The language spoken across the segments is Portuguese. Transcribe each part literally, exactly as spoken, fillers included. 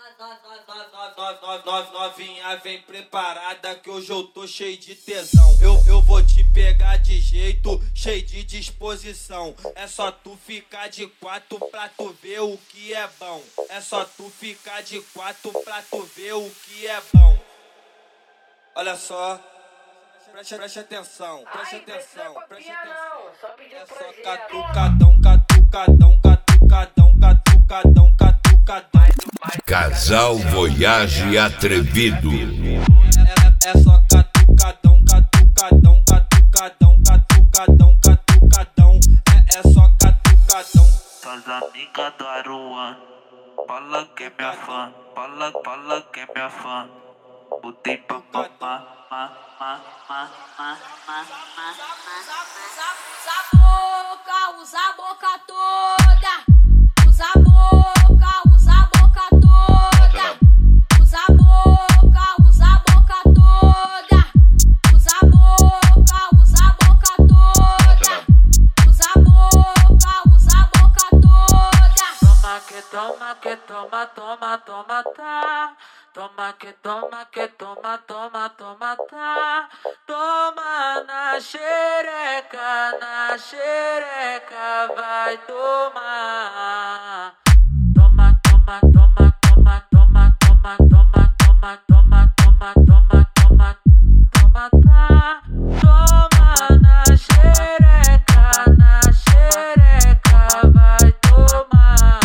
Novinha vem preparada que hoje eu tô cheio de tesão. Eu, eu vou te pegar de jeito, cheio de disposição. É só tu ficar de quatro pra tu ver o que é bom. É só tu ficar de quatro pra tu ver o que é bom. Olha só, preste, preste atenção, preste Ai, atenção, preste atenção. Não, só pedir É um só projeto. catucadão, catucadão, catucadão, catucadão, catucadão. Casal Voyage Atrevido. É, é, é só catucadão, catucadão, catucadão, catucadão, catucadão. É, é só catucadão. Suas amigas adoram, fala que é minha fã, fala, fala que é minha fã. Botei pra mamar, ma, ma, ma, ma, ma, ma. Usa a boca, usa a boca toda. Usa a boca, usa a boca toda. Usa a boca, usa a boca toda. Usa a boca, usa a boca toda. Usa a boca, usa a boca toda. Toma que toma que toma, toma, toma, tá. Toma que toma que toma, toma, toma, tá. Toma na xereca, na xereca vai tomar. Toma, toma, toma, toma, toma, toma, toma, toma, toma, toma, toma, toma, toma, tá. Toma na xereca, na xereca vai tomar.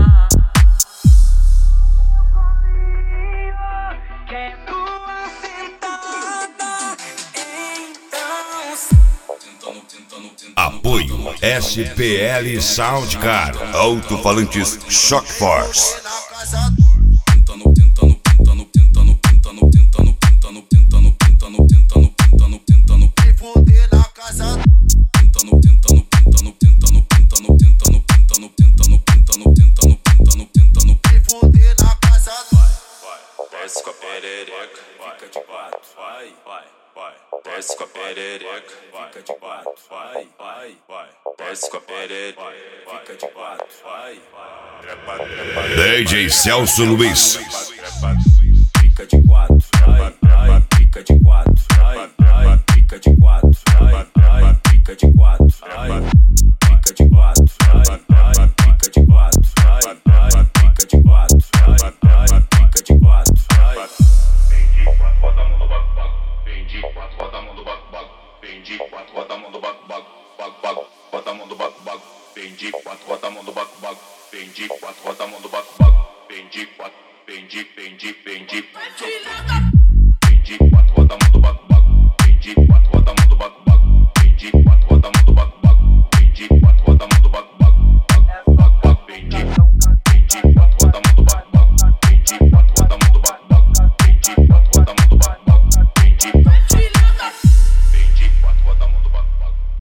Apoio S P L Soundcar, Alto-Falantes Shock Force. Tentando, tentando, tentando, tentando, tentando, tentando, tentando, tentando, tentando, tentando, tentando, tentando, me foder na casa. tentando, tentando, tentando, tentando, tentando, tentando, tentando, tentando, tentando, tentando, tentando, tentando, Me foder na casa. desce com a perereca, fica de quatro, vai, vai, vai. Desce com a perereca, fica de quatro, vai, vai, vai. Desce com a perereca, fica de quatro, vai, vai. Trepa, trepa, D J Celso Luiz. fica de quatro, vai, vai. Fica de quatro, vai, vai. Fica de quatro, vai, vai. Fica de quatro, vai. Fica de quatro, vai, vai. Fica de quatro, vai, vai. Fica de quatro, vai, vai. Fica de quatro, vai. Vem de quatro, bota a mão no baco, baco. Vem de quatro, bota a mão no baco, baco. Vem de quatro, bota a mão no baco, baco, baco, baco. Bota a mão no baco, baco. Vem de quatro, bota a mão no baco, baco. Vem de quatro, bota a mão no baco, baco. Vem de quatro, vem de, vem de, vem de, vem de, vem de quatro, bota a mão no baco, baco.